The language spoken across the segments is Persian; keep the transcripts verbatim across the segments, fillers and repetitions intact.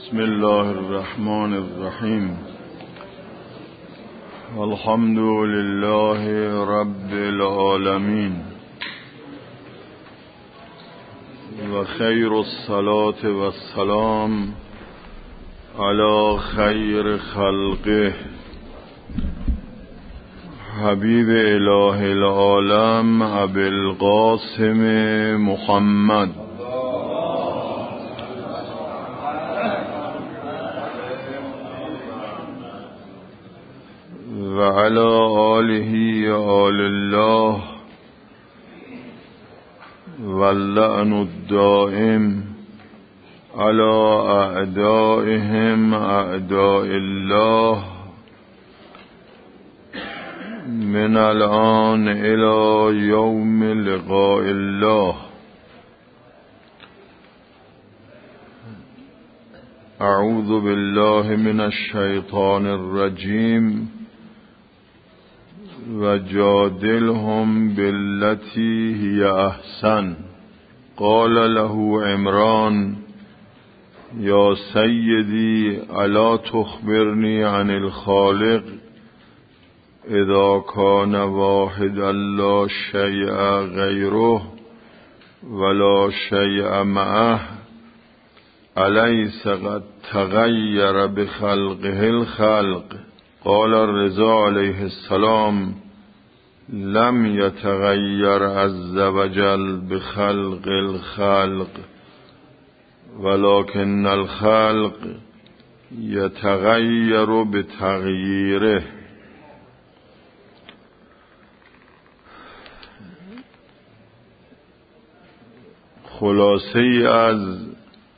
بسم الله الرحمن الرحیم. الحمد لله رب العالمین و خیر الصلاة و السلام علی خیر خلقه حبیب اله العالم ابی القاسم محمد و علی آله آل الله و اللعن الدائم علی اعدائهم اعداء الله من الآن الى یوم لقاء الله. اعوذ بالله من الشیطان الرجیم و جادلهم بالتي هي احسن. قال له عمران یا سیدی الا تخبرنی عن الخالق اذا كان واحدا لا شيء غيره ولا شيء معه أليس قد تغير بخلقه الخلق؟ قال الرضا علیه السلام لم يتغير عز وجل بخلق الخلق ولكن الخلق يتغير بتغییره. خلاصه ای از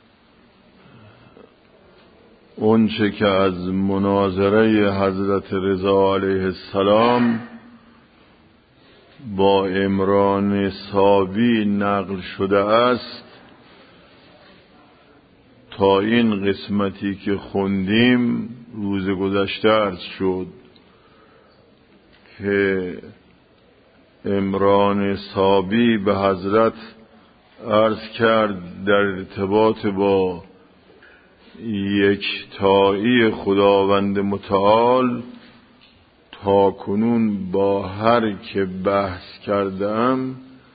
اون چه که از مناظره حضرت رضا علیه السلام با عمران صابی نقل شده است تا این قسمتی که خوندیم روز گذشته عرض شد که عمران صابی به حضرت عرض کرد در ارتباط با یکتایی خداوند متعال تا کنون با هر که بحث کردم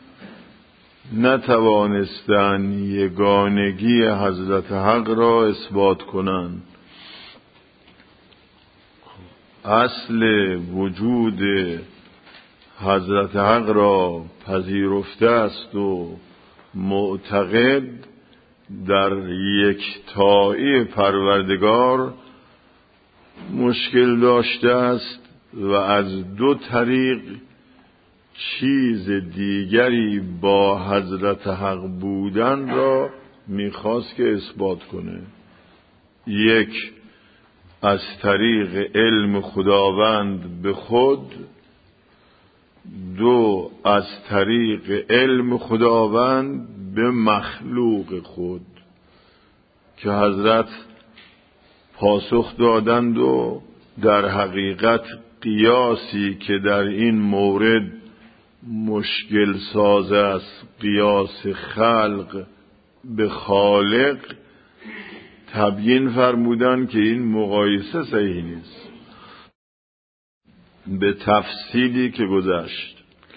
نتوانستند یگانگی حضرت حق را اثبات کنند. اصل وجود حضرت حق را پذیرفته است و معتقد در یکتایی پروردگار مشکل داشته است و از دو طریق چیز دیگری با حضرت حق بودن را میخواست که اثبات کنه. یک، از طریق علم خداوند به خود، دو، از طریق علم خداوند به مخلوق خود که حضرت پاسخ دادند و در حقیقت قیاسی که در این مورد مشکل ساز است، قیاس خلق به خالق، تبیین فرمودند که این مقایسه صحیح نیست به تفصیلی که گذشت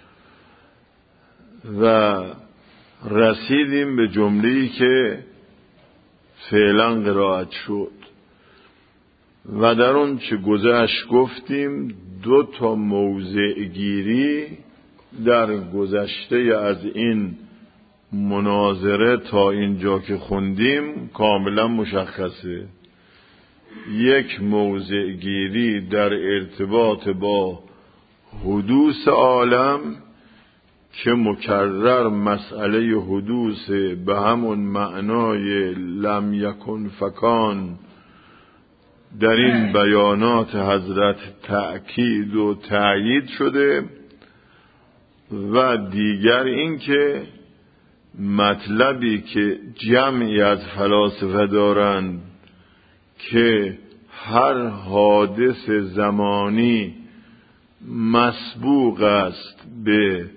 و رسیدیم به جمله‌ای که فعلا قرائت شد و در اون چه گذشت گفتیم دو تا موضع گیری در گذشته از این مناظره تا اینجا که خوندیم کاملا مشخصه. یک، موضع گیری در ارتباط با حدوث عالم که مکرر مسئله حدوث به همون معنای لم یکن فکان در این بیانات حضرت تأکید و تأیید شده و دیگر این که مطلبی که جمعی از فلاسفه دارند که هر حادث زمانی مسبوق است به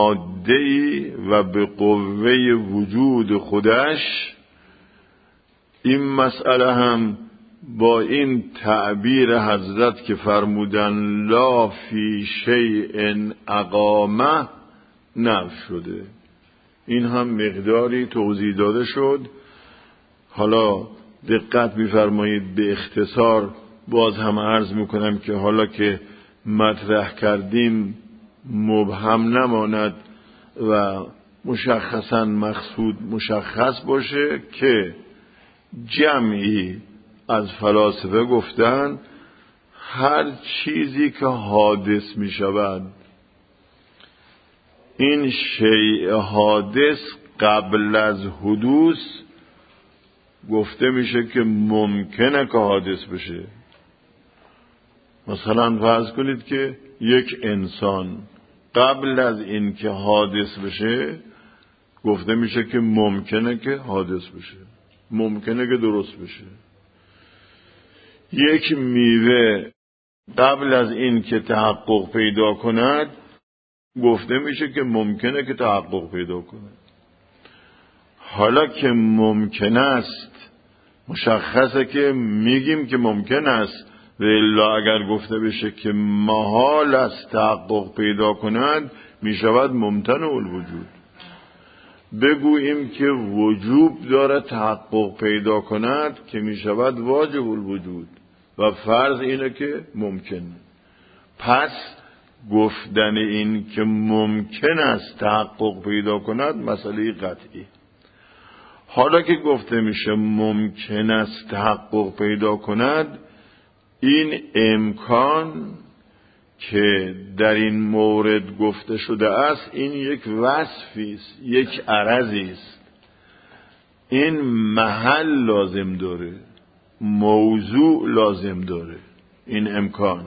ماده‌ای و به قوه وجود خودش این مسئله هم با این تعبیر حضرت که فرمودن لا فی شیء اقامه نفی شده. این هم مقداری توضیح داده شد. حالا دقت می‌فرمایید به اختصار باز هم عرض میکنم که حالا که مطرح کردیم مبهم نماند و مشخصا مقصود مشخص باشه که جمعی از فلاسفه گفتن هر چیزی که حادث می شود، این شیء حادث قبل از حدوث گفته میشه که ممکنه که حادث بشه. مثلا فرض کنید که یک انسان قبل از این که حادث بشه گفته میشه که ممکنه که حادث بشه، ممکنه که درست بشه. یک میوه قبل از این که تحقق پیدا کند گفته میشه که ممکنه که تحقق پیدا کند. حالا که ممکن است مشخصه که میگیم که ممکن است، و الا اگر گفته بشه که محال است تحقق پیدا کند میشود ممتنع الوجود. بگوییم که وجوب داره تحقق پیدا کند که میشود واجب الوجود و فرض اینه که ممکنه. پس گفتن این که ممکن است تحقق پیدا کند مسئله قطعی. حالا که گفته میشه ممکن است تحقق پیدا کند، این امکان که در این مورد گفته شده است این یک وصفی است، یک عرضی است. این محل لازم داره، موضوع لازم داره. این امکان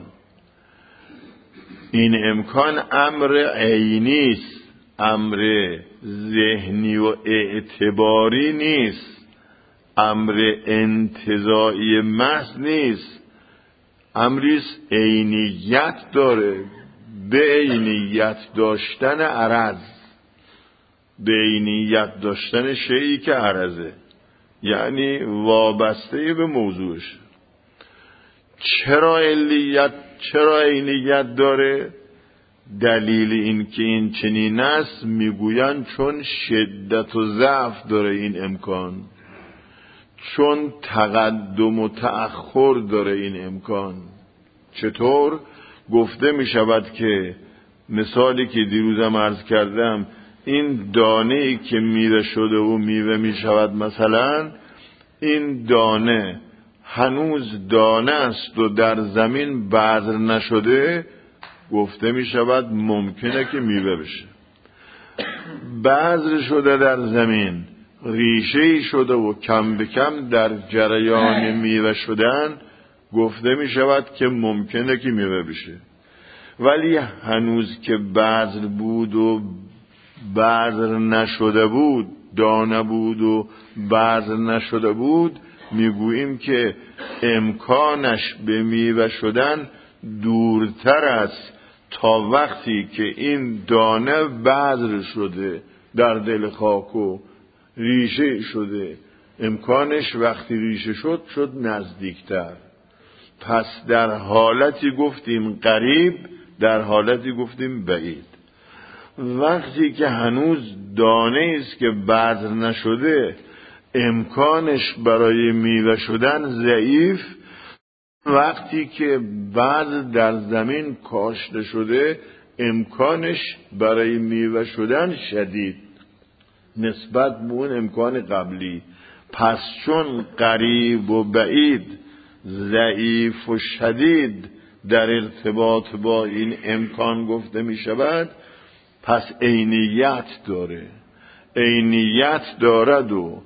این امکان امر عینی است، امر ذهنی و اعتباری نیست، امر انتزاعی محض نیست، امریست عینیت داره. به عینیت داشتن عرض، به عینیت داشتن شیئی که عرضه، یعنی وابسته به موضوعش. چرا علیت چرا عینیت داره؟ دلیل این که این چنین است میگویند چون شدت و ضعف داره این امکان، چون تقدم و تأخر داره این امکان. چطور؟ گفته می شود که مثالی که دیروزم عرض کردم، این دانه‌ای که میوه شده و میوه می شود، مثلا این دانه هنوز دانه است و در زمین بذر نشده، گفته می شود ممکنه که میوه بشه. بذر شده در زمین، ریشه‌ای شده و کم به کم در جریان میوه شدن، گفته می شود که ممکنه که میوه بشه. ولی هنوز که بذر بود و بذر نشده بود، دانه بود و بذر نشده بود، میگوییم که امکانش به میوه شدن دورتر است تا وقتی که این دانه بذر شده در دل خاک و ریشه شده. امکانش وقتی ریشه شد شد نزدیکتر. پس در حالتی گفتیم قریب، در حالتی گفتیم بعید. وقتی که هنوز دانه است که بذر نشده، امکانش برای میوه شدن ضعیف. وقتی که بذر در زمین کاشته شده، امکانش برای میوه شدن شدید نسبت به اون امکان قبلی. پس چون قریب و بعید، ضعیف و شدید در ارتباط با این امکان گفته می شود، پس عینیت داره. عینیت دارد و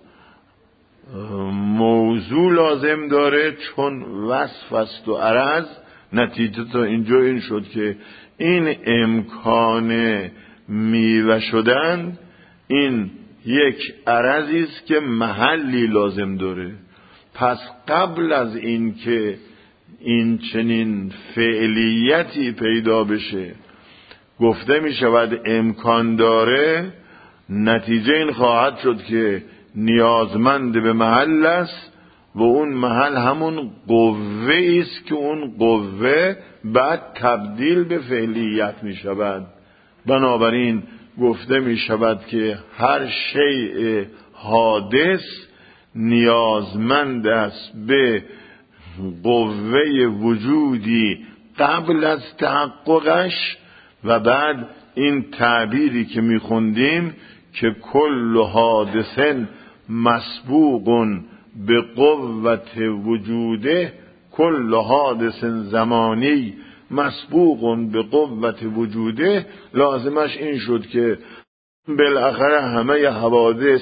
موضوع لازم داره، چون وصف است و عرض. نتیجه تا اینجا این شد که این امکان میوه شدن این یک عرضی است که محلی لازم داره. پس قبل از این که این چنین فعلیتی پیدا بشه گفته می شود امکان داره، نتیجه این خواهد شد که نیازمند به محل است و اون محل همون قوه است که اون قوه بعد تبدیل به فعلیت می شود. بنابراین گفته می شود که هر شیء حادث نیازمند است به قوه وجودی قبل از تحققش، و بعد این تعبیری که می خوندیم که کل حادث مسبوق به قوت وجوده، کل حادث زمانی مسبوق به قوت وجوده، لازمش این شد که بالاخره همه حوادث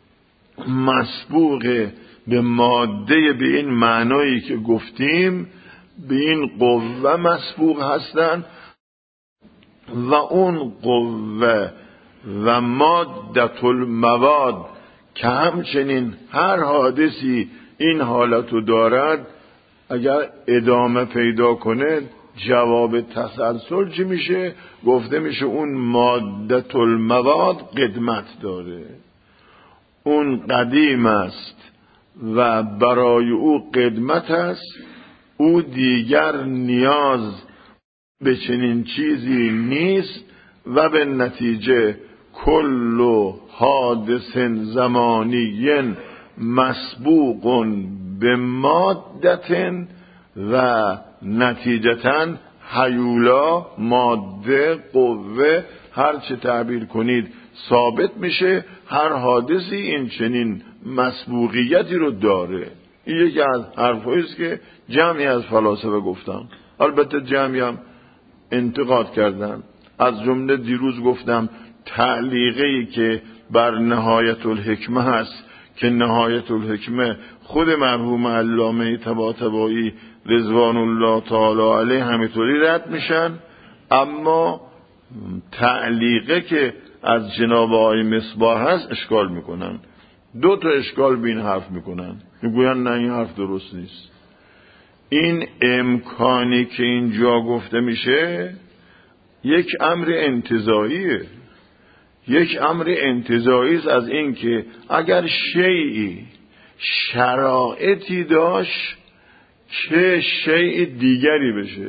مسبوق به ماده به این معنایی که گفتیم، به این قوه مسبوق هستند و اون قوه و مادة المواد که همچنین هر حادثی این حالتو دارد اگر ادامه پیدا کنه جواب تسلسل چی میشه؟ گفته میشه اون مادة المواد قدمت داره، اون قدیم است و برای او قدمت است، او دیگر نیاز به چنین چیزی نیست و به نتیجه کل حادث زمانی مسبوق به مادة و نتیجتاً حیولا، ماده، قوه، هر چه تعبیر کنید ثابت میشه. هر حادثی این چنین مسبوقیتی رو داره. این یکی از حرفایی است که جمعی از فلاسفه گفتن، البته جمعی هم انتقاد کردن. از جمله دیروز گفتم تعلیقی که بر نهایت الحکمه هست که نهایت الحکمه خود مرحوم علامه طباطبایی رضوان الله تعالی علیه همینطوری رد میشن، اما تعلیقه که از جناب آقای مصباح هست اشکال میکنن. دو تا اشکال به این حرف میکنن، میگوین نه این حرف درست نیست. این امکانی که اینجا گفته میشه یک امر انتزاعیه، یک امر انتزاعی است از این که اگر شیئی شرایطی داشت که شیء دیگری بشه،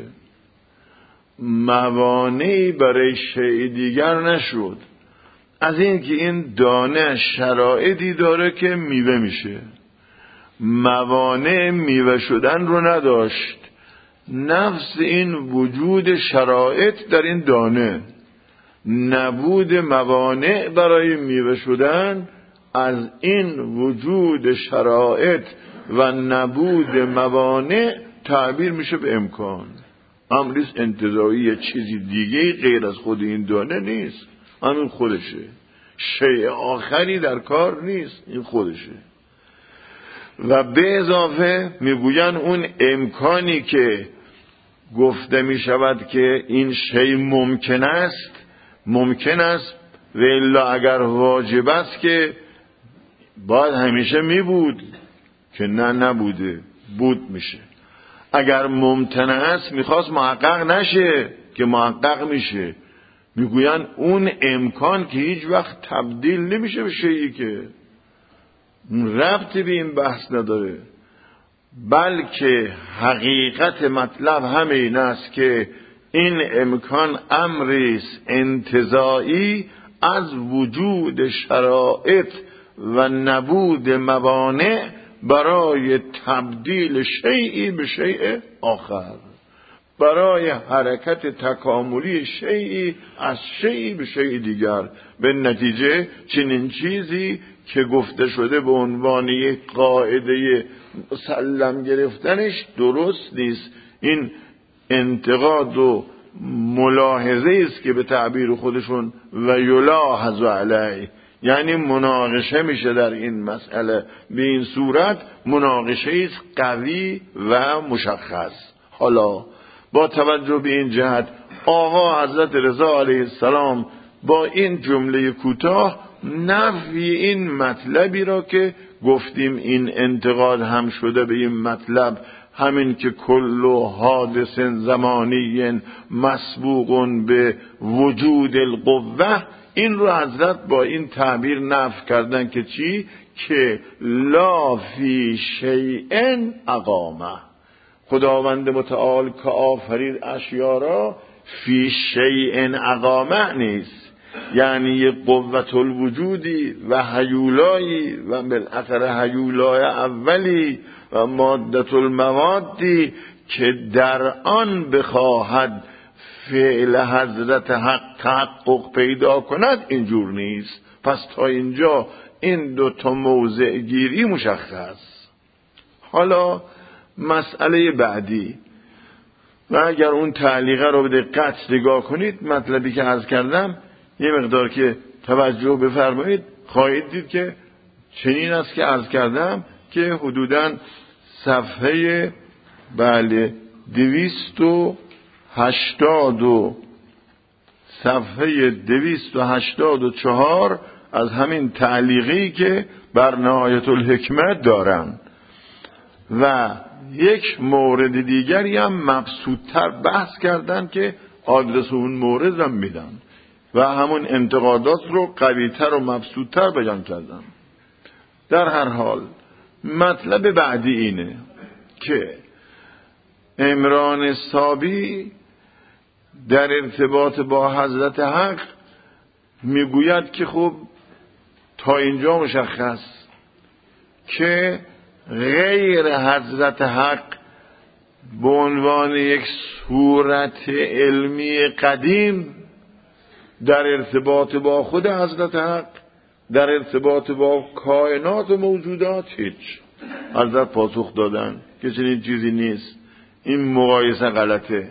موانعی برای شیء دیگر نشد، از این که این دانه شرایطی داره که میوه میشه، موانع میوه شدن رو نداشت، نفس این وجود شرایط در این دانه، نبود موانع برای میوه شدن، از این وجود شرایط و نبود موانع تعبیر میشه به امکان. امریز انتزاعی، چیزی دیگه غیر از خود این دانه نیست، همین خودشه، شیء آخری در کار نیست، این خودشه. و به اضافه میگوین اون امکانی که گفته میشود که این شیء ممکن است، ممکن است و الا اگر واجب است که باید همیشه می بود، که نه نبوده، بود میشه. اگر ممتنع است میخواست محقق نشه که محقق میشه. میگوین اون امکان که هیچ وقت تبدیل نمیشه به شیئی که ربطی به این بحث نداره، بلکه حقیقت مطلب همین است که این امکان امری است انتزاعی از وجود شرایط و نبود موانع برای تبدیل شیئی به شیء آخر، برای حرکت تکاملی شیئی از شیئی به شیء دیگر. به نتیجه چنین چیزی که گفته شده به عنوان یک قاعده مسلم گرفتنش درست نیست. این انتقاد و ملاحظه است که به تعبیر خودشون و یلاحظ علیه، یعنی مناقشه میشه در این مسئله. به این صورت مناقشه است قوی و مشخص. حالا با توجه به این جهت آقا حضرت رضا علیه السلام با این جمله کوتاه نفی این مطلبی را که گفتیم این انتقاد هم شده به این مطلب، همین که کل حادث زمانی مسبوق به وجود القوه، این رو حضرت با این تعبیر نفی کردن که چی؟ که لا فی شیء اقامه، خداوند متعال که آفرید اشیا را فی شیء اقامه نیست، یعنی یک قوت الوجودی و هیولایی و بالاخره هیولای اولی و مادت الموادی که در آن بخواهد فعل حضرت حق تحقق پیدا کند اینجور نیست. پس تا اینجا این دو تا موضع گیری مشخص. حالا مسئله بعدی، و اگر اون تعلیقه رو به دقت نگاه کنید، مطلبی که عرض کردم یه مقدار که توجه بفرمایید خواهید دید که چنین است که عرض کردم که حدوداً صفحه بله دویست و هشتاد و صفحه دویست و هشتاد و چهار از همین تعلیقی که بر نهایت الحکمت دارم. و یک مورد دیگری هم مبسوط‌تر بحث کردن که آدرس اون مورد رو میدن و همون انتقادات رو قوی‌تر و مبسوط‌تر بیان کردن. در هر حال مطلب بعدی اینه که عمران صابی در ارتباط با حضرت حق میگوید که خب تا اینجا مشخص که غیر حضرت حق به عنوان یک صورت علمی قدیم در ارتباط با خود حضرت حق، در ارتباط با کائنات و موجودات هیچ. حضرت پاسخ دادن که چنین چیزی نیست، این مقایسه غلطه.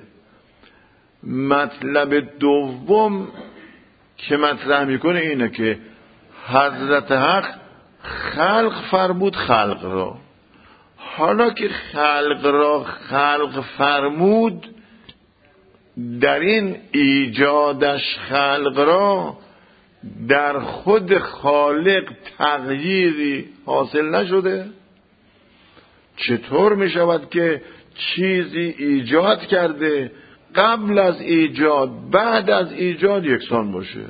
مطلب دوم که مطرح میکنه اینه که حضرت حق خلق فرمود خلق را. حالا که خلق را خلق فرمود، در این ایجادش خلق را در خود خالق تغییری حاصل نشده؟ چطور می شود که چیزی ایجاد کرده قبل از ایجاد بعد از ایجاد یکسان باشه؟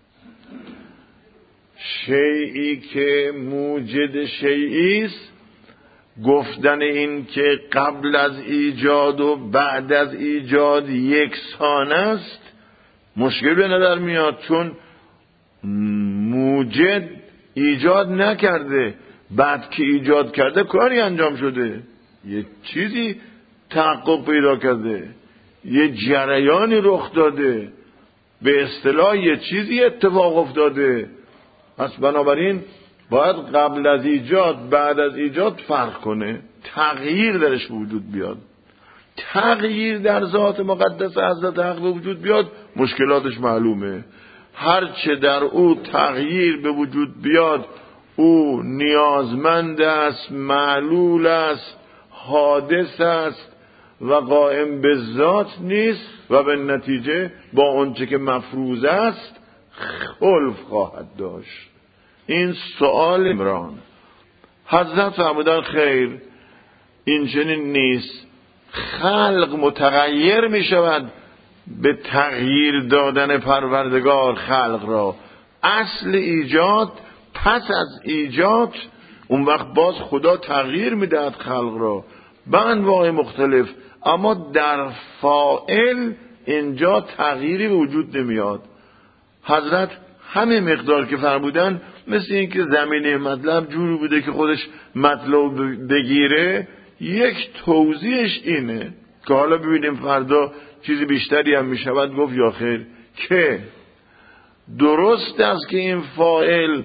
شیئی که موجد شیئی است، گفتن این که قبل از ایجاد و بعد از ایجاد یکسان است مشکل به نظر میاد، چون موجد ایجاد نکرده، بعد که ایجاد کرده کاری انجام شده، یه چیزی تحقق پیدا کرده، یه جریانی رخ داده، به اصطلاح یه چیزی اتفاق افتاده. پس بنابراین باید قبل از ایجاد بعد از ایجاد فرق کنه، تغییر درش وجود بیاد. تغییر در ذات مقدس حضرت حق به وجود بیاد مشکلاتش معلومه. هرچه در او تغییر به وجود بیاد او نیازمند است، معلول است، حادث است و قائم به ذات نیست و به نتیجه با اونچه که مفروض است خلف خواهد داشت. این سؤال عمران. حضرت فرمودن خیر، این چنین نیست. خلق متغیر می شود به تغییر دادن پروردگار خلق را. اصل ایجاد، پس از ایجاد اون وقت باز خدا تغییر می دهد خلق را به انواع مختلف، اما در فاعل اینجا تغییری به وجود نمیاد. حضرت همه مقدار که فرمودن مثل این که زمینه مطلب جوری بوده که خودش مطلب بگیره. یک توضیحش اینه که حالا ببینیم فردا چیزی بیشتری هم میشود گفت یا خیر، که درست است که این فاعل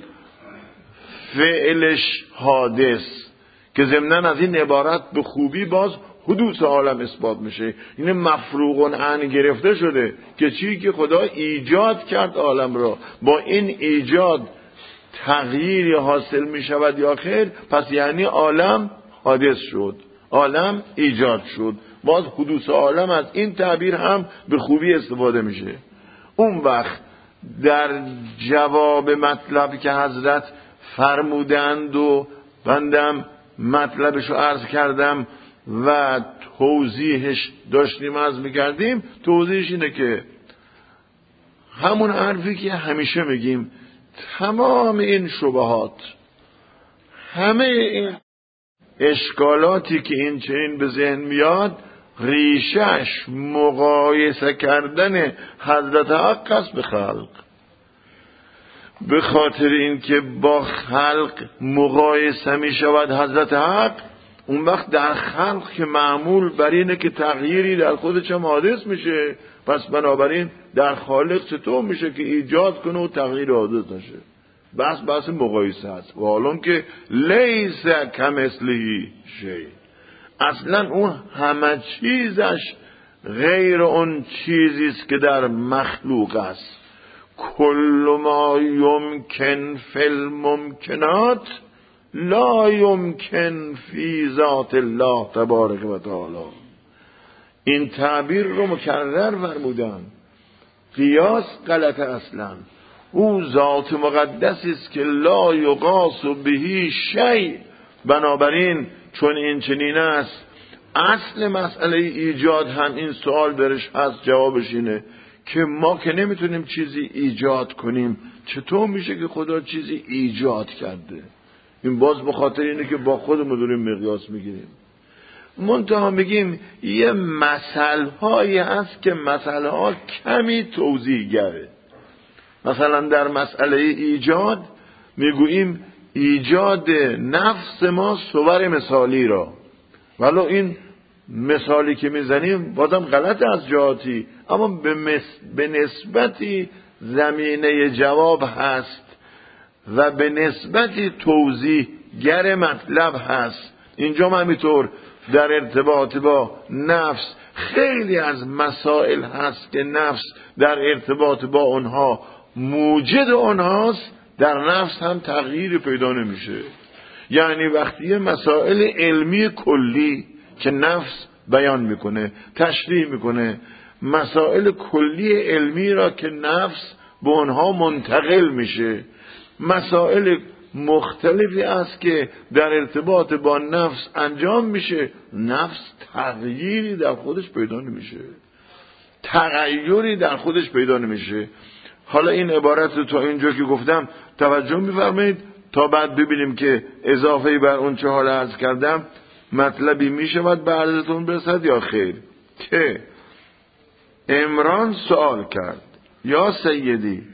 فعلش حادث، که ضمناً از این عبارت به خوبی باز حدوث عالم اثبات میشه. این مفروغ عن گرفته شده که چی که خدا ایجاد کرد عالم را، با این ایجاد تغییری حاصل میشود یا خیر، پس یعنی عالم حادث شد، عالم ایجاد شد. باز حدوث عالم از این تعبیر هم به خوبی استفاده میشه. اون وقت در جواب مطلب که حضرت فرمودند و بندم مطلبشو عرض کردم و توضیحش داشتیم عرض میکردیم، توضیحش اینه که همون حرفی که همیشه میگیم، تمام این شبهات همه این اشکالاتی که این چنین به ذهن میاد ریشش مقایسه کردن حضرت حق است به خلق. به خاطر اینکه با خلق مقایسه می شود حضرت حق، اون وقت در خلق که معمول بر اینه که تغییری در خودش هم حادث میشه، پس بنابراین در خالق چطور میشه که ایجاد کنه و تغییر حادث نشه؟ بس بس مقایسه است. و حالا که لیس کمثله شیء، اصلا اون همه چیزش غیر اون چیزی است که در مخلوق است. کل ما یمکن فی الممکنات لا یمکن فی ذات الله تبارک و تعالی. این تعبیر رو مکرر فرمودن. قیاس غلطه اصلا. او ذات مقدسی است که لا یقاس به شیء. بنابراین چون این چنین است، اصل مسئله ایجاد هم این سوال برش هست، جوابش اینه که ما که نمیتونیم چیزی ایجاد کنیم، چطور میشه که خدا چیزی ایجاد کرده؟ این باز به خاطر اینه که با خودمون داریم مقیاس میگیریم. منتها میگیم یه مسئله هایی هست که مسئله ها کمی توضیح گره. مثلا در مسئله ایجاد میگوییم ایجاد نفس ما صور مثالی را، ولی این مثالی که میزنیم بازم غلط از جهاتی، اما به, مس... به نسبتی زمینه جواب هست و به نسبتی توضیح گر مطلب هست. اینجا هم همینطور در ارتباط با نفس خیلی از مسائل هست که نفس در ارتباط با اونها موجد اونهاست، در نفس هم تغییر پیدا نمیشه. یعنی وقتی مسائل علمی کلی که نفس بیان میکنه، تشریح میکنه، مسائل کلی علمی را که نفس به اونها منتقل میشه، مسائل مختلفی است که در ارتباط با نفس انجام میشه، نفس تغییری در خودش پیدا نمیشه، تغییری در خودش پیدا نمیشه. حالا این عبارت رو تا اینجا که گفتم توجه میفرمایید تا بعد ببینیم که اضافه بر اون چه حال عرض کردم مطلبی میشود به عرضتون برسد یا خیر. که عمران سوال کرد یا سیدی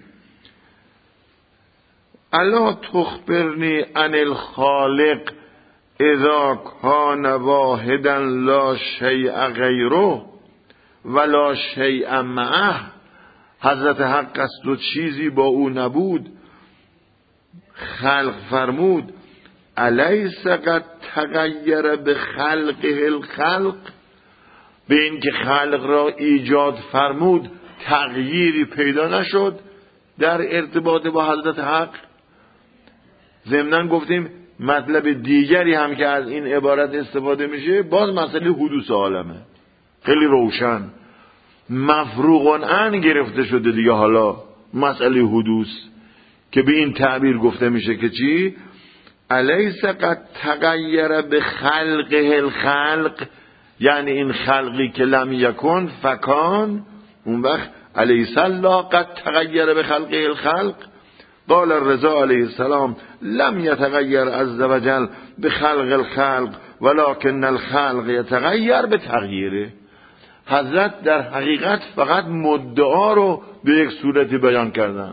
الا تخبرنی عن الخالق اذا کان واحدا لا شیء غیره ولا شیء معه. حضرت حق است و چیزی با او نبود، خلق فرمود الیس قد تغیر به خلقه الخلق. به این که خلق را ایجاد فرمود تغییری پیدا نشد در ارتباط با حضرت حق. ضمناً گفتیم مطلب دیگری هم که از این عبارت استفاده میشه باز مسئله حدوث عالمه، خیلی روشن مفروغ عن گرفته شده دیگه. حالا مسئله حدوث که به این تعبیر گفته میشه که چی؟ الیس قد تغیر به خلقه الخلق، یعنی این خلقی که لم یکن فکان، اون وقت الیس الله قد تغیر به خلقه الخلق. قال الرضا علیه السلام لم یتغیر عز وجل به خلق الخلق ولكن الخلق یتغیر به تغییره. حضرت در حقیقت فقط مدعا رو به یک صورتی بیان کردن.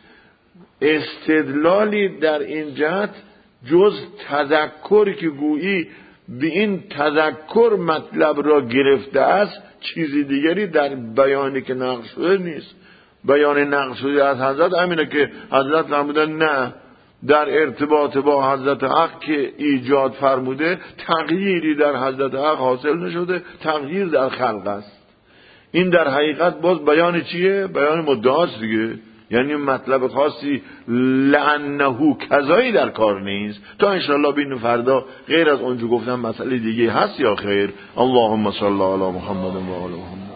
استدلالی در این جهت جز تذکری که گویی به این تذکر مطلب را گرفته است چیزی دیگری در بیانی که نقل شده نیست. بیان نقل شده از حضرت همینه که حضرت فرمودن نه، در ارتباط با حضرت حق که ایجاد فرموده تغییری در حضرت حق حاصل نشده، تغییر در خلق است. این در حقیقت باز بیان چیه؟ بیان مدعاست دیگه. یعنی مطلب خاصی لعنه کذایی در کار نیست. تا انشاءالله بین فردا غیر از اونجا گفتم مسئله دیگه هست یا خیر. اللهم صل علی محمد و آل محمد.